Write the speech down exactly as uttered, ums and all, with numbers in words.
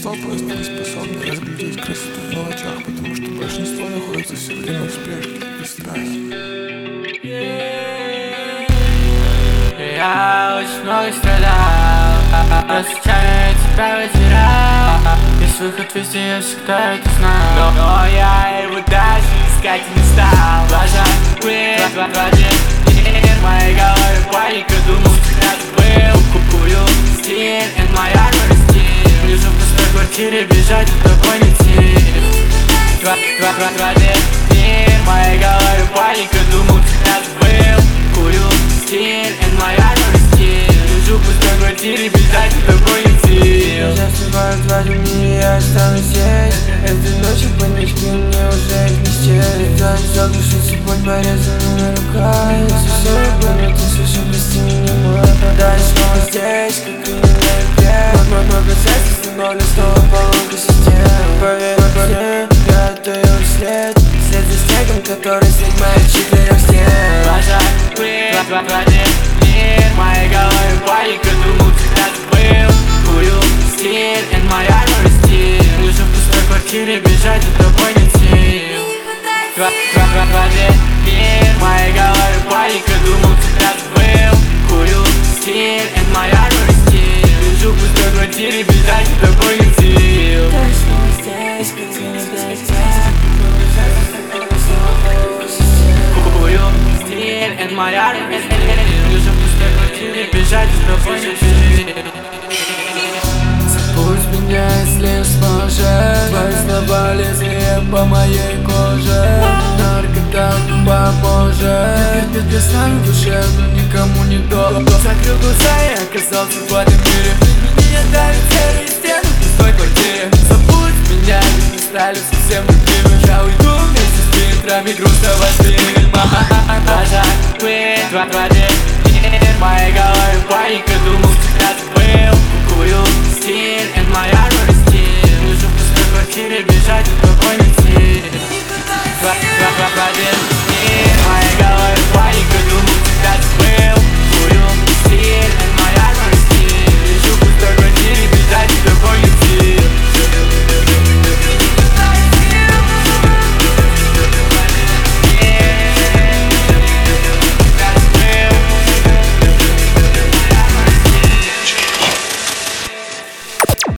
Большинство просто не способны разглядеть красоту в мелочах, потому что большинство находится все время в спешке и страхе. Я очень много страдал, я случайно тебя потерял. Есть выход везде, я всегда это знал, но я его даже искать не стал. Глаза были в воде, в моей голове паника, думал, всегда был. Купую стиль, and my armor стиль. Лежу в пустой квартире, бежать от тобой не тих. В воде, в моей голове паника, думал, всегда был. Курю стиль, and my armor стиль. Лежу в пустой квартире, бежать от тобой не тих. Я засыпаю в твоем мире, я останусь здесь. Этой ночью панички мне уже их не счесть. Да, заглушить боль порезанными руками. Совсем не понял, ты слышал, прости меня, мой. Да, я снова здесь, как и не на игре. Мой, мой процесс остановлен, снова поломка системы. Поверь мне, я отдаю след. След за снегом, который след моих четырех стен. Глаза были в воде, мир в моей голове паника, думал, всегда был. Курю стиль, and my armor стиль. Лежу в пустой квартире, бежать от тобой не сил. В воде, мир в моей голове паника, думал, всегда был. Курю стиль, and my armor стиль. Лежу в пустой квартире, бежать от тобой не сил. Я снова здесь, как и не здесь. Курю стиль, and my armor стиль. Лежу в пустой квартире, бежать от тобой не сил. Пусть меня, если сможешь. Твои слова лезвие по моей коже. Наркота поможет. Ведь я сам в душе, но никому не дорог. Закрыл глаза и оказался в этом мире. Меня давят серые стены в пустой квартире. Забудь меня, ведь мы стали совсем другими. Я уйду вместе с фильтрами грустного фильма. Глаза были в воде, в моей голове паника, думал, всегда был. Курю стиль, and my armor стиль. Лежу в пустой квартире, бежать от тобой не сил. В воде, в моей голове паника,